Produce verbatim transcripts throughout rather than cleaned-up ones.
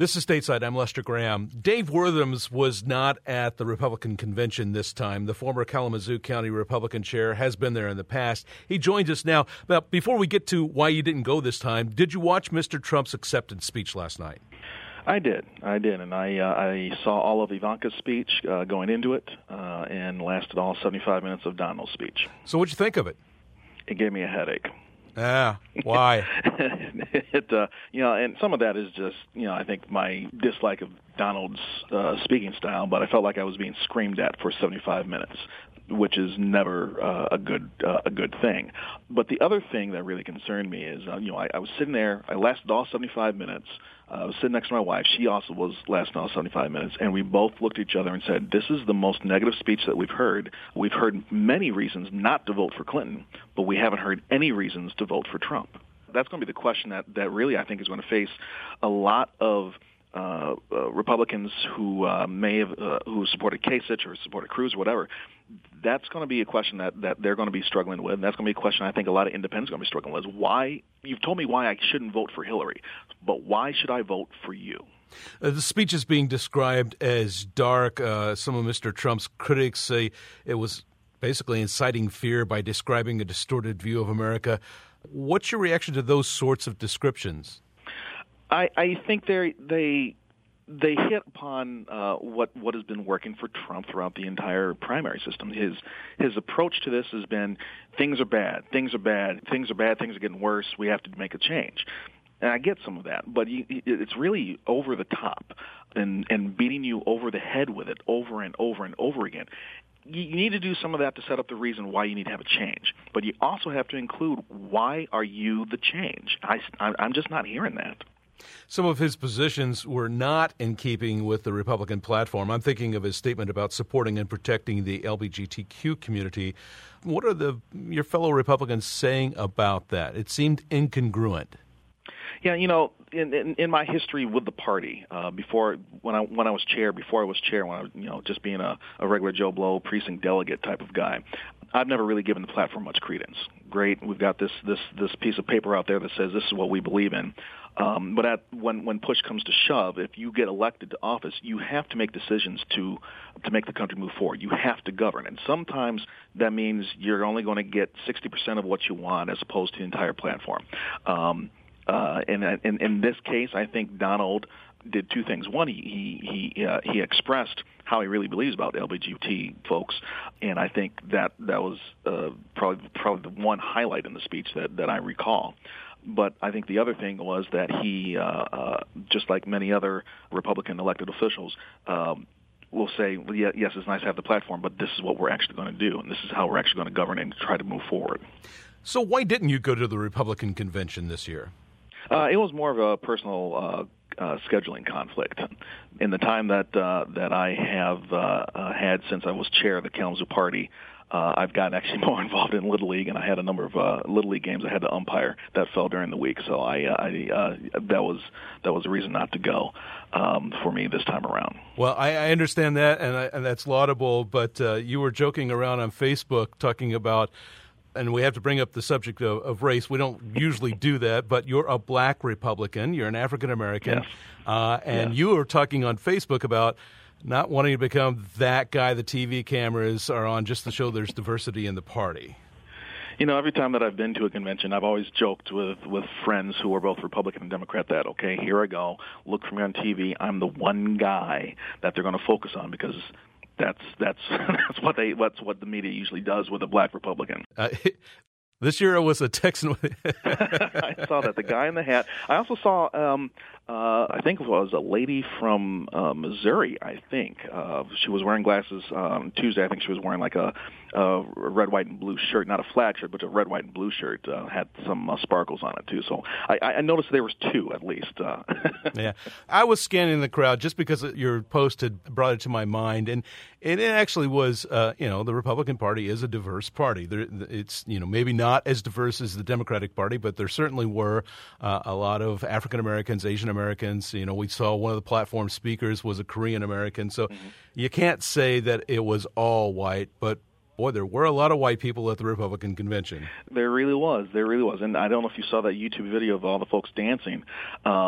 This is Stateside. I'm Lester Graham. Dave Worthams was not at the Republican convention this time. The former Kalamazoo County Republican chair has been there in the past. He joins us now. But before we get to why you didn't go this time, did you watch Mister Trump's acceptance speech last night? I did. I did. And I uh, I saw all of Ivanka's speech uh, going into it uh, and lasted all seventy-five minutes of Donald's speech. So what'd you think of it? It gave me a headache. Ah, why? it, uh, you know, and some of that is just, you know, I think my dislike of Donald's uh, speaking style, but I felt like I was being screamed at for seventy-five minutes, which is never uh, a good uh, a good thing. But the other thing that really concerned me is, uh, you know, I, I was sitting there, I lasted all seventy-five minutes. Uh, I was sitting next to my wife. She also was lasting all seventy-five minutes, and we both looked at each other and said, this is the most negative speech that we've heard. We've heard many reasons not to vote for Clinton, but we haven't heard any reasons to vote for Trump. That's going to be the question that, that really I think is going to face a lot of uh, uh, Republicans who uh, may have uh, who supported Kasich or supported Cruz or whatever. That's going to be a question that, that they're going to be struggling with. And that's going to be a question I think a lot of independents are going to be struggling with. Why? You've told me why I shouldn't vote for Hillary, but why should I vote for you? Uh, the speech is being described as dark. Uh, some of Mister Trump's critics say it was basically inciting fear by describing a distorted view of America. What's your reaction to those sorts of descriptions? I, I think they they they hit upon uh, what what has been working for Trump throughout the entire primary system. His his approach to this has been things are bad, things are bad, things are bad, things are getting worse. We have to make a change. And I get some of that, but you, it's really over the top and, and beating you over the head with it over and over and over again. You need to do some of that to set up the reason why you need to have a change. But you also have to include, why are you the change? I, I'm just not hearing that. Some of his positions were not in keeping with the Republican platform. I'm thinking of his statement about supporting and protecting the L G B T Q community. What are the your fellow Republicans saying about that? It seemed incongruent. Yeah, you know, in, in, in my history with the party, uh, before when I when I was chair, before I was chair, when I was you know just being a, a regular Joe Blow precinct delegate type of guy, I've never really given the platform much credence. Great, we've got this this this piece of paper out there that says this is what we believe in. Um, but at, when when push comes to shove, if you get elected to office, you have to make decisions to to make the country move forward. You have to govern, and sometimes that means you're only going to get sixty percent of what you want, as opposed to the entire platform. Um, Uh, and in, in this case, I think Donald did two things. One, he he he, uh, he expressed how he really believes about L G B T folks, and I think that that was uh, probably probably the one highlight in the speech that, that I recall. But I think the other thing was that he, uh, uh, just like many other Republican elected officials, um, will say, well, yeah, yes, it's nice to have the platform, but this is what we're actually going to do, and this is how we're actually going to govern and try to move forward. So why didn't you go to the Republican convention this year? Uh, it was more of a personal uh, uh, scheduling conflict. In the time that uh, that I have uh, uh, had since I was chair of the Kalamazoo Party, uh, I've gotten actually more involved in Little League, and I had a number of uh, Little League games I had to umpire that fell during the week. So I, uh, I uh, that was that was a reason not to go um, for me this time around. Well, I, I understand that, and, I, and that's laudable. But uh, you were joking around on Facebook talking about. And we have to bring up the subject of, of race. We don't usually do that, but you're a black Republican. You're an African-American. Yes. Uh, and yes. you were talking on Facebook about not wanting to become that guy the T V cameras are on just to show there's diversity in the party. You know, every time that I've been to a convention, I've always joked with, with friends who are both Republican and Democrat that, okay, here I go, look for me on T V. I'm the one guy that they're going to focus on because That's that's that's what they that's what the media usually does with a black Republican. Uh, this year it was a Texan. I saw that the guy in the hat. I also saw um, uh, I think it was a lady from uh, Missouri. I think uh, she was wearing glasses on Tuesday. I think she was wearing like a, a red, white, and blue shirt, not a flag shirt, but a red, white, and blue shirt. Uh, had some uh, sparkles on it too. So I, I noticed there was two at least. Uh. Yeah, I was scanning the crowd just because your post had brought it to my mind, and it actually was. Uh, you know, the Republican Party is a diverse party. There, it's you know maybe not as diverse as the Democratic Party, but there certainly were uh, a lot of African Americans, Asian Americans. You know, we saw one of the platform speakers was a Korean American, so mm-hmm. you can't say that it was all white, but. Boy, there were a lot of white people at the Republican convention. There really was. There really was. And I don't know if you saw that YouTube video of all the folks dancing. Um,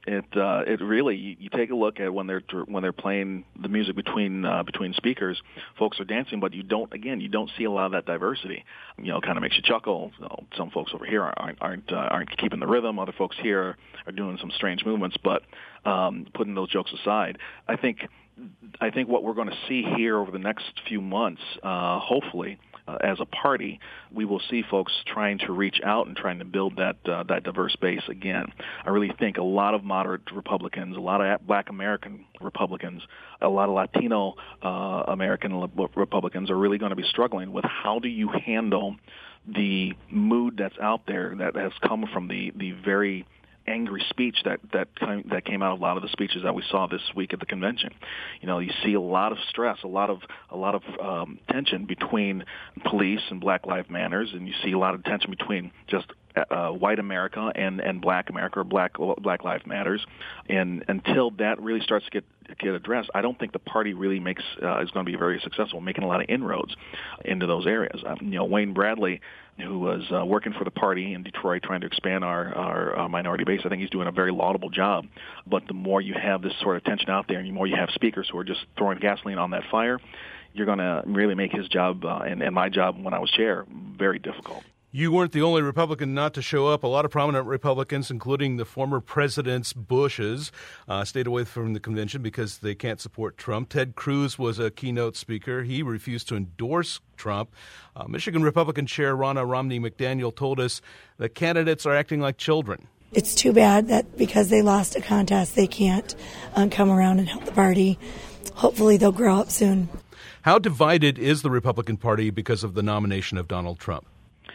It uh, it really you, you take a look at when they're when they're playing the music between uh, between speakers, folks are dancing, but you don't again you don't see a lot of that diversity. You know, kind of makes you chuckle. You know, some folks over here aren't aren't uh, aren't keeping the rhythm. Other folks here are doing some strange movements. But um, putting those jokes aside, I think I think what we're going to see here over the next few months, uh, hopefully. Uh, as a party, we will see folks trying to reach out and trying to build that uh, that diverse base again. I really think a lot of moderate Republicans, a lot of Black American Republicans, a lot of Latino uh, American Republicans are really going to be struggling with how do you handle the mood that's out there that has come from the the very angry speech that that came, that came out of a lot of the speeches that we saw this week at the convention. You know, you see a lot of stress, a lot of a lot of um, tension between police and Black Lives Matters, and you see a lot of tension between just uh, white America and, and Black America or Black Black Lives Matters. And until that really starts to get get addressed, I don't think the party really makes uh, is going to be very successful, making a lot of inroads into those areas. Um, you know, Wayne Bradley, who was uh, working for the party in Detroit trying to expand our, our uh, minority base. I think he's doing a very laudable job. But the more you have this sort of tension out there and the more you have speakers who are just throwing gasoline on that fire, you're going to really make his job uh, and, and my job when I was chair very difficult. You weren't the only Republican not to show up. A lot of prominent Republicans, including the former presidents Bushes, uh, stayed away from the convention because they can't support Trump. Ted Cruz was a keynote speaker. He refused to endorse Trump. Uh, Michigan Republican Chair Ronna Romney McDaniel told us the candidates are acting like children. It's too bad that because they lost a contest, they can't um, come around and help the party. Hopefully they'll grow up soon. How divided is the Republican Party because of the nomination of Donald Trump?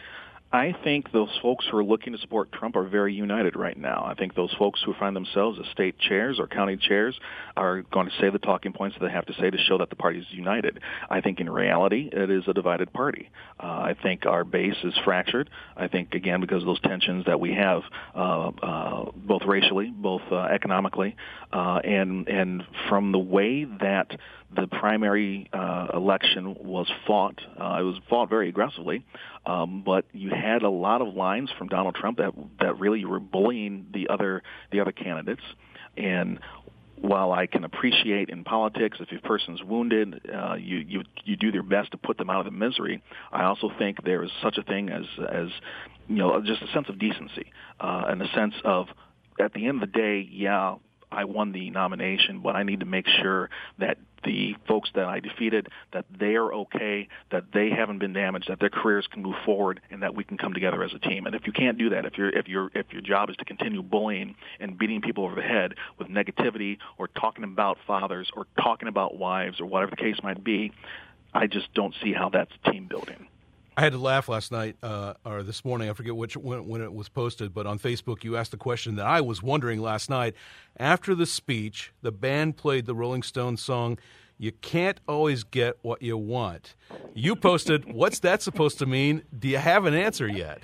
I think those folks who are looking to support Trump are very united right now. I think those folks who find themselves as state chairs or county chairs are going to say the talking points that they have to say to show that the party is united. I think in reality, it is a divided party. Uh, I think our base is fractured. I think, again, because of those tensions that we have, uh, uh, both racially, both uh, economically, uh, and and from the way that the primary uh, election was fought. Uh, it was fought very aggressively, um, but you had a lot of lines from Donald Trump that that really were bullying the other the other candidates. And while I can appreciate in politics if a person's wounded, uh, you you you do your best to put them out of the misery. I also think there is such a thing as as you know just a sense of decency uh, and a sense of at the end of the day, yeah, I won the nomination, but I need to make sure that the folks that I defeated, that they are okay, that they haven't been damaged, that their careers can move forward, and that we can come together as a team. And if you can't do that, if your if your if your job is to continue bullying and beating people over the head with negativity or talking about fathers or talking about wives or whatever the case might be, I just don't see how that's team building. I had to laugh last night uh, or this morning. I forget which when, when it was posted, but on Facebook you asked a question that I was wondering last night. After the speech, the band played the Rolling Stones song, "You Can't Always Get What You Want." You posted, "What's that supposed to mean?" Do you have an answer yet?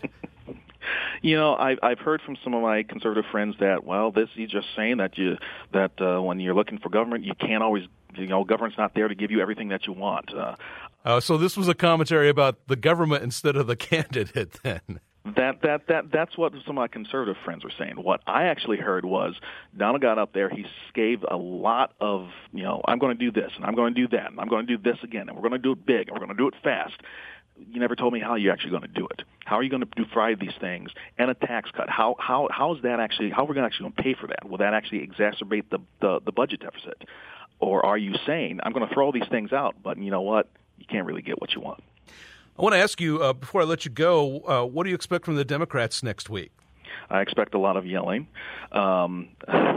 You know, I, I've heard from some of my conservative friends that, well, this he's just saying that you that uh, when you're looking for government, you can't always, you know, government's not there to give you everything that you want. Uh, uh, so this was a commentary about the government instead of the candidate, then. That that that that's what some of my conservative friends were saying. What I actually heard was Donald got up there. He gave a lot of, you know, I'm going to do this and I'm going to do that and I'm going to do this again and we're going to do it big and we're going to do it fast. You never told me how you're actually going to do it. How are you going to do five of these things and a tax cut? How how how is that actually? How are we going to actually going to pay for that? Will that actually exacerbate the, the the budget deficit, or are you saying I'm going to throw all these things out, but you know what? You can't really get what you want. I want to ask you uh, before I let you go. Uh, what do you expect from the Democrats next week? I expect a lot of yelling. Um,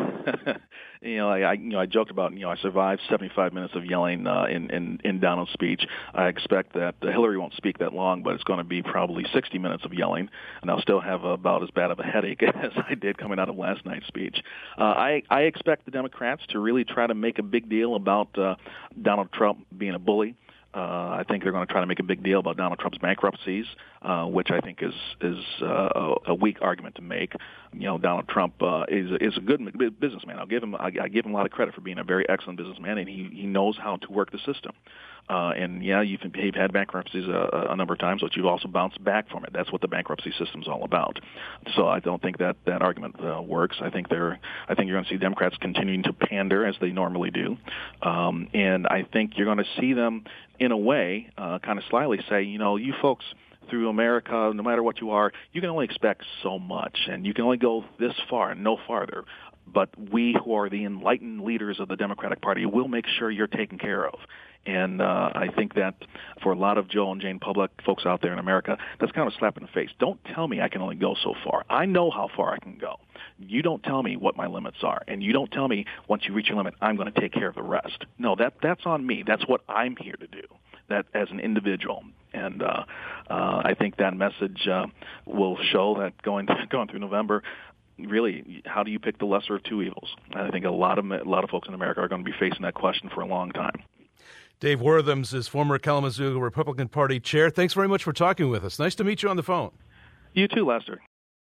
you know, I, I you know I joked about you know I survived seventy-five minutes of yelling uh, in, in in Donald's speech. I expect that uh, Hillary won't speak that long, but it's going to be probably sixty minutes of yelling, and I'll still have about as bad of a headache as I did coming out of last night's speech. Uh, I I expect the Democrats to really try to make a big deal about uh, Donald Trump being a bully. Uh, I think they're going to try to make a big deal about Donald Trump's bankruptcies, uh, which I think is is uh, a weak argument to make. you know, Donald Trump uh, is is a good businessman. I'll give him I, I give him a lot of credit for being a very excellent businessman, and he he knows how to work the system. Uh, and yeah, you've, you've had bankruptcies a, a number of times, but you've also bounced back from it. That's what the bankruptcy system's all about. So I don't think that that argument uh, works. I think they're. I think you're going to see Democrats continuing to pander as they normally do, um, and I think you're going to see them, in a way, uh, kind of slyly say, you know, you folks through America, no matter what you are, you can only expect so much, and you can only go this far and no farther. But we, who are the enlightened leaders of the Democratic Party, will make sure you're taken care of. And uh, I think that for a lot of Joe and Jane Public folks out there in America, that's kind of a slap in the face. Don't tell me I can only go so far. I know how far I can go. You don't tell me what my limits are, and you don't tell me once you reach your limit, I'm going to take care of the rest. No, that that's on me. That's what I'm here to do, that as an individual. And uh, uh, I think that message uh, will show that going going through November, really, how do you pick the lesser of two evils? And I think a lot of a lot of folks in America are going to be facing that question for a long time. Dave Worthams is former Kalamazoo Republican Party chair. Thanks very much for talking with us. Nice to meet you on the phone. You too, Lester.